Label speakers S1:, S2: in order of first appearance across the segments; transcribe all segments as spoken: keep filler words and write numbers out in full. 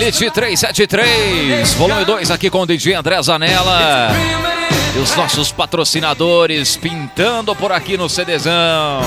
S1: Elite trezentos e setenta e três, volume dois aqui com o D J André Zanella. E os nossos patrocinadores pintando por aqui no CDzão.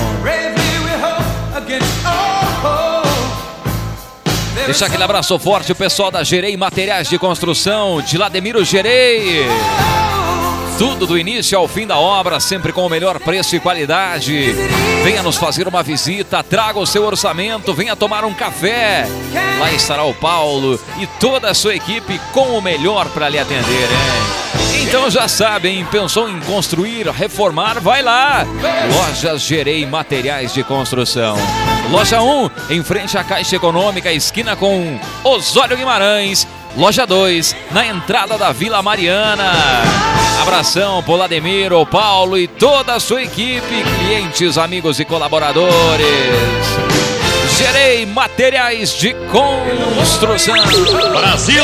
S1: Deixa aquele abraço forte o pessoal da Gerei Materiais de Construção, de Lademiro Gerei. Tudo do início ao fim da obra, sempre com o melhor preço e qualidade. Venha nos fazer uma visita, traga o seu orçamento, venha tomar um café. Lá estará o Paulo e toda a sua equipe com o melhor para lhe atender, hein? Então já sabem, pensou em construir, reformar, vai lá. Lojas Gerei Materiais de Construção. Loja um, em frente à Caixa Econômica, esquina com Osório Guimarães. Loja dois, na entrada da Vila Mariana. Abração por Lademiro, Paulo e toda a sua equipe, clientes, amigos e colaboradores. Gerei Materiais de Construção.
S2: Brasil!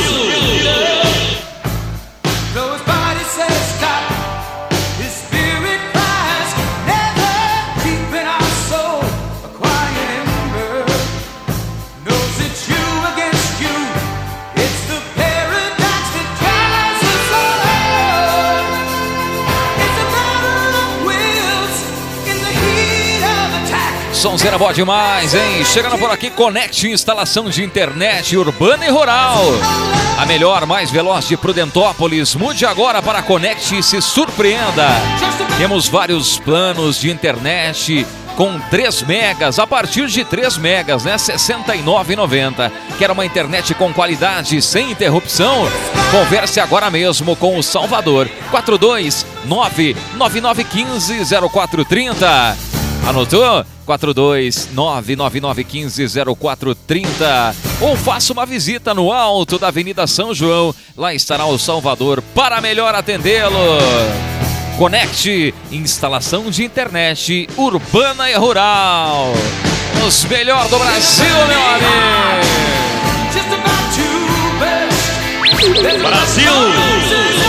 S1: Sonzeira boa demais, hein? Chegando por aqui, Conect Instalação de Internet Urbana e Rural. A melhor, mais veloz de Prudentópolis. Mude agora para a Conect e se surpreenda. Temos vários planos de internet com três megas, a partir de três megas, né? sessenta e nove reais e noventa centavos. Quer uma internet com qualidade, sem interrupção? Converse agora mesmo com o Salvador. quatro dois nove, nove nove um cinco, zero quatro três zero. Anotou? quatro dois nove, nove nove um cinco, zero quatro três zero. Ou faça uma visita no alto da Avenida São João. Lá estará o Salvador para melhor atendê-lo. Conect, instalação de internet urbana e rural. Os melhores do Brasil, meu amigo.
S2: Brasil!